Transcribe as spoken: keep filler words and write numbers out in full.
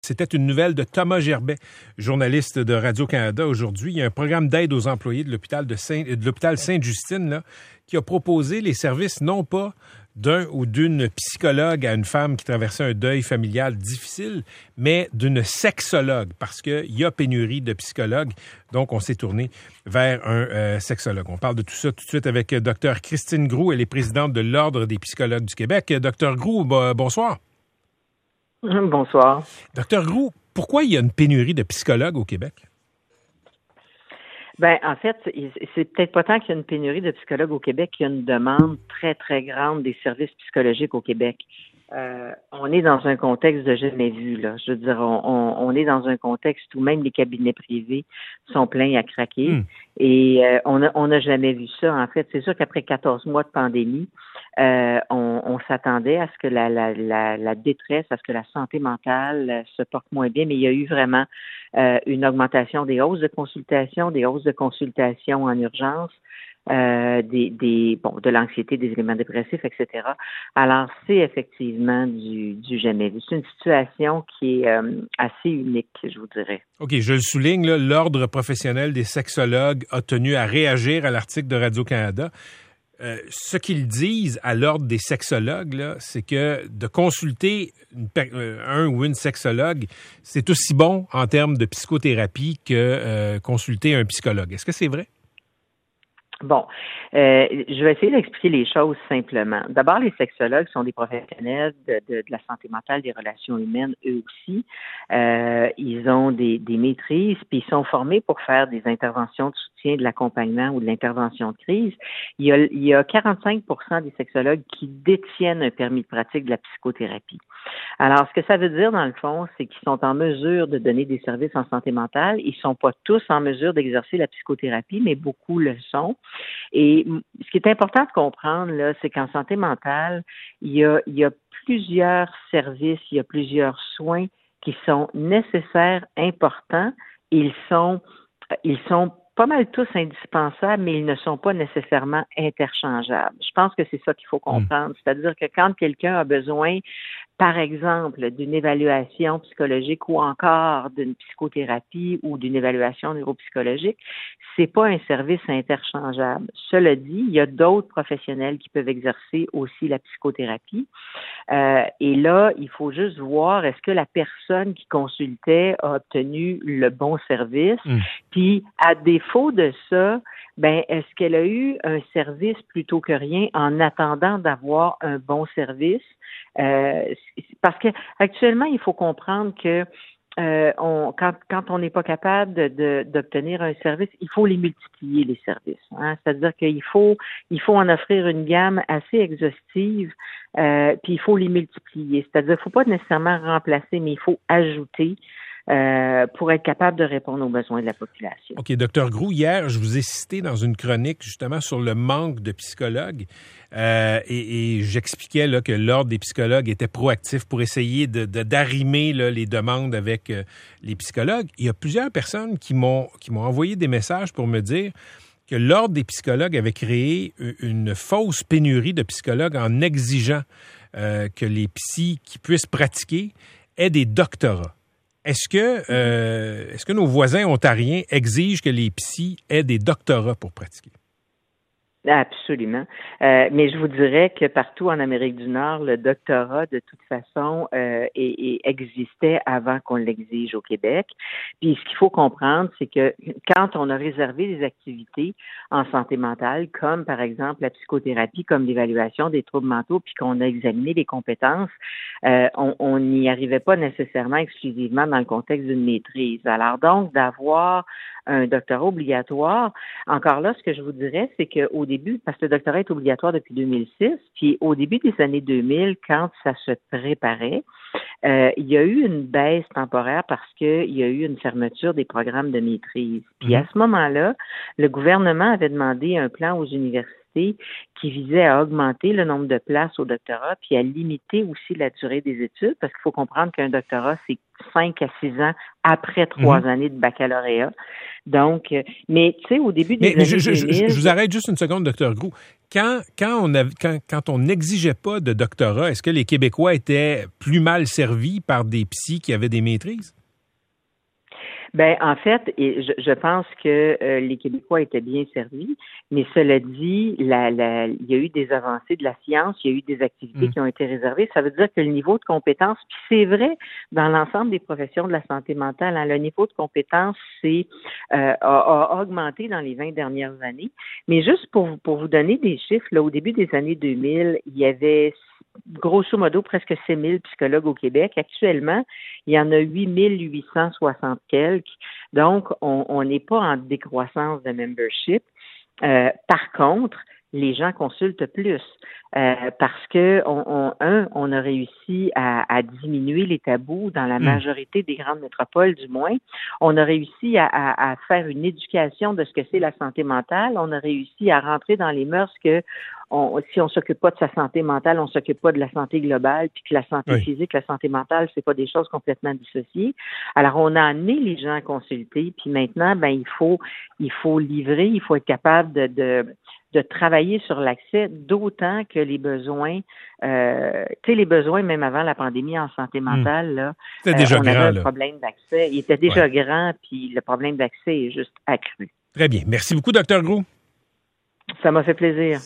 C'était une nouvelle de Thomas Gerbet, journaliste de Radio-Canada aujourd'hui. Il y a un programme d'aide aux employés de l'hôpital de, Saint, de l'hôpital Sainte-Justine là, qui a proposé les services non pas d'un ou d'une psychologue à une femme qui traversait un deuil familial difficile, mais d'une sexologue, parce qu'il y a pénurie de psychologues. Donc, on s'est tourné vers un euh, sexologue. On parle de tout ça tout de suite avec Dr Christine Groux. Elle est présidente de l'Ordre des psychologues du Québec. Dr Groux, b- bonsoir. Bonsoir. Docteur Groux, pourquoi il y a une pénurie de psychologues au Québec? Ben, en fait, c'est peut-être pas tant qu'il y a une pénurie de psychologues au Québec, qu'il y a une demande très, très grande des services psychologiques au Québec. Euh, on est dans un contexte de jamais vu, là. Je veux dire, on, on, on est dans un contexte où même les cabinets privés sont pleins à craquer. Mmh. Et euh, on a, on n'a jamais vu ça. En fait, c'est sûr qu'après quatorze mois de pandémie, euh, on, on s'attendait à ce que la, la, la, la détresse, à ce que la santé mentale se porte moins bien, mais il y a eu vraiment euh, une augmentation des hausses de consultation, des hausses de consultation en urgence. Euh, des, des bon de l'anxiété, des éléments dépressifs, et cetera. Alors, c'est effectivement du, du jamais vu. C'est une situation qui est euh, assez unique, je vous dirais. OK, je le souligne, là, l'Ordre professionnel des sexologues a tenu à réagir à l'article de Radio-Canada. Euh, ce qu'ils disent à l'Ordre des sexologues, là, c'est que de consulter une, euh, un ou une sexologue, c'est aussi bon en termes de psychothérapie que euh, consulter un psychologue. Est-ce que c'est vrai? Bon, euh, je vais essayer d'expliquer les choses simplement. D'abord, les sexologues sont des professionnels de, de, de la santé mentale, des relations humaines, eux aussi. Euh, ils ont des, des maîtrises, puis ils sont formés pour faire des interventions de soutien, de l'accompagnement ou de l'intervention de crise. Il y a, il y a quarante-cinq pour cent des sexologues qui détiennent un permis de pratique de la psychothérapie. Alors, ce que ça veut dire, dans le fond, c'est qu'ils sont en mesure de donner des services en santé mentale. Ils sont pas tous en mesure d'exercer la psychothérapie, mais beaucoup le sont. Et ce qui est important de comprendre, là, c'est qu'en santé mentale, il y a, il y a plusieurs services, il y a plusieurs soins qui sont nécessaires, importants. Ils sont, ils sont pas mal tous indispensables, mais ils ne sont pas nécessairement interchangeables. Je pense que c'est ça qu'il faut comprendre. C'est-à-dire que quand quelqu'un a besoin, par exemple, d'une évaluation psychologique ou encore d'une psychothérapie ou d'une évaluation neuropsychologique, c'est pas un service interchangeable. Cela dit, il y a d'autres professionnels qui peuvent exercer aussi la psychothérapie. Euh, et là, il faut juste voir est-ce que la personne qui consultait a obtenu le bon service. Mmh. Puis, à défaut de ça, ben, est-ce qu'elle a eu un service plutôt que rien en attendant d'avoir un bon service? Euh, parce que actuellement, il faut comprendre que euh, on, quand, quand on n'est pas capable de, de, d'obtenir un service, il faut les multiplier, les services. Hein? C'est-à-dire qu'il faut, il faut en offrir une gamme assez exhaustive, euh, puis il faut les multiplier. C'est-à-dire qu'il ne faut pas nécessairement remplacer, mais il faut ajouter Euh, pour être capable de répondre aux besoins de la population. OK, docteur Groux, hier, je vous ai cité dans une chronique justement sur le manque de psychologues euh, et, et j'expliquais là, que l'Ordre des psychologues était proactif pour essayer de, de, d'arrimer là, les demandes avec euh, les psychologues. Il y a plusieurs personnes qui m'ont, qui m'ont envoyé des messages pour me dire que l'Ordre des psychologues avait créé une fausse pénurie de psychologues en exigeant euh, que les psys qui puissent pratiquer aient des doctorats. Est-ce que, euh, est-ce que nos voisins ontariens exigent que les psys aient des doctorats pour pratiquer? Absolument. Euh, mais je vous dirais que partout en Amérique du Nord, le doctorat, de toute façon, euh, et, et existait avant qu'on l'exige au Québec. Puis ce qu'il faut comprendre, c'est que quand on a réservé des activités en santé mentale, comme par exemple la psychothérapie, comme l'évaluation des troubles mentaux, puis qu'on a examiné les compétences, euh, on n'y arrivait pas nécessairement exclusivement dans le contexte d'une maîtrise. Alors donc, d'avoir un doctorat obligatoire, encore là, ce que je vous dirais, c'est qu'au début, parce que le doctorat est obligatoire depuis deux mille six, puis au début des années deux mille, quand ça se préparait, euh, il y a eu une baisse temporaire parce qu'il y a eu une fermeture des programmes de maîtrise. Puis à ce moment-là, le gouvernement avait demandé un plan aux universités qui visait à augmenter le nombre de places au doctorat puis à limiter aussi la durée des études, parce qu'il faut comprendre qu'un doctorat, c'est cinq à six ans après trois mmh. années de baccalauréat. Donc, euh, mais tu sais, au début des mais, années mais je, je, deux mille... Je, je vous arrête juste une seconde, docteur Groux. Quand, quand on a, quand, quand on n'exigeait pas de doctorat, est-ce que les Québécois étaient plus mal servis par des psys qui avaient des maîtrises? Ben, en fait, et je, je pense que euh, les Québécois étaient bien servis, mais cela dit, la, la, il y a eu des avancées de la science, il y a eu des activités mmh. qui ont été réservées. Ça veut dire que le niveau de compétence, puis c'est vrai dans l'ensemble des professions de la santé mentale, hein, le niveau de compétence c'est, euh, a, a augmenté dans les vingt dernières années. Mais juste pour, pour vous donner des chiffres, là, au début des années deux mille, il y avait grosso modo presque six mille psychologues au Québec. Actuellement, il y en a huit mille huit cent soixante quelques. Donc, on n'est pas en décroissance de membership. Euh, par contre, les gens consultent plus euh, parce que, on, on, un, on a réussi à, à diminuer les tabous dans la majorité des grandes métropoles, du moins. On a réussi à, à, à faire une éducation de ce que c'est la santé mentale. On a réussi à rentrer dans les mœurs que on, si on s'occupe pas de sa santé mentale, on s'occupe pas de la santé globale, puis que la santé oui. physique, la santé mentale, c'est pas des choses complètement dissociées. Alors, on a amené les gens à consulter, puis maintenant, ben il faut, il faut livrer, il faut être capable de, de de travailler sur l'accès, d'autant que les besoins, euh, tu sais, les besoins, même avant la pandémie en santé mentale, là, C'était déjà euh, on grand, avait un là. problème d'accès. Il était déjà ouais. grand, puis le problème d'accès est juste accru. Très bien. Merci beaucoup, docteur Groux. Ça m'a fait plaisir.